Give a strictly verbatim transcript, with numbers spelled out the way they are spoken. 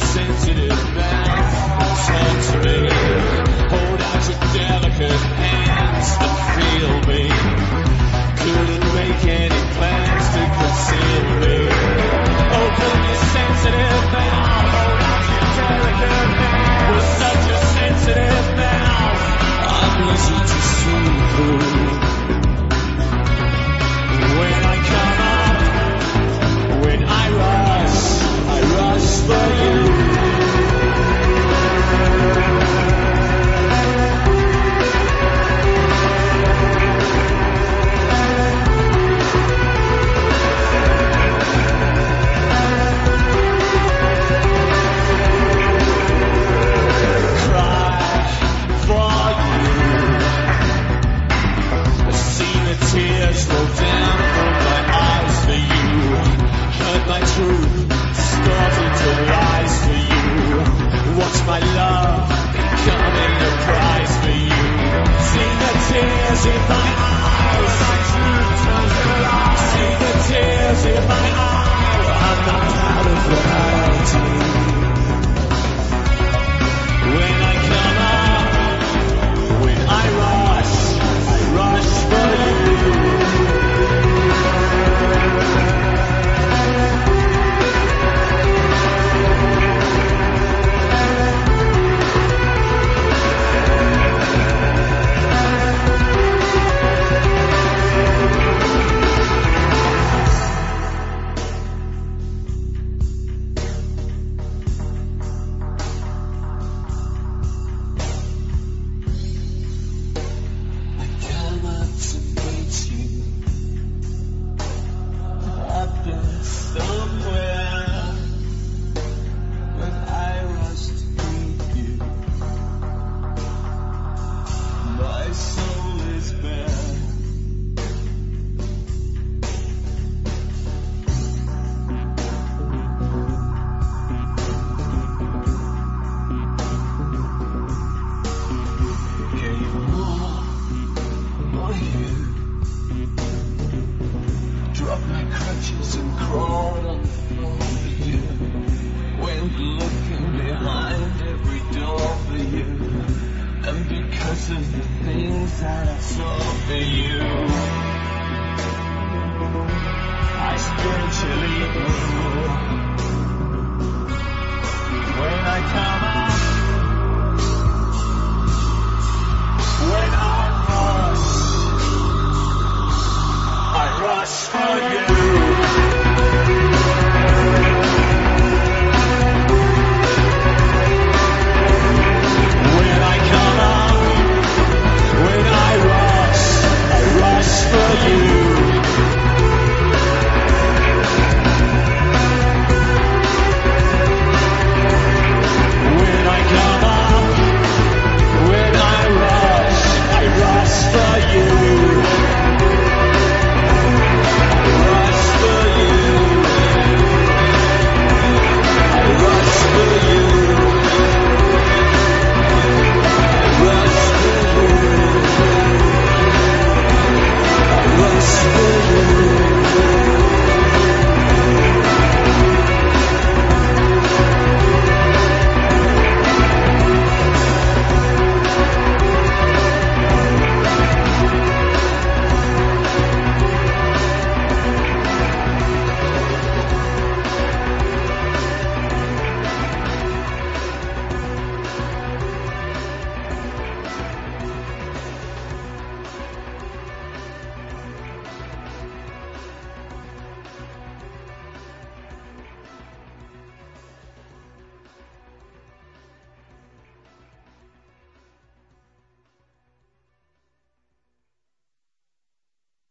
sensitive mouth and talk to me. Hold out your delicate hands and feel me. Couldn't make any plans to conceal me. Open your sensitive mouth. Hold out your delicate hands with such a sensitive mouth. I'm easy to see through. When I come up, when I rush, I rush for you. Cry for you. I've seen the tears roll down from my eyes for you. Heard my truth starting to rise for you. Watch my love becoming a prize for you. See the tears in my eyes. My truth turns to lies. See the tears in my eyes. I'm not proud of what I do. When I come up, when I rush, I rush for you. Drop my crutches and crawl on the floor for you. Went looking behind every door for you. And because of the things that I saw for you, I spiritually grew.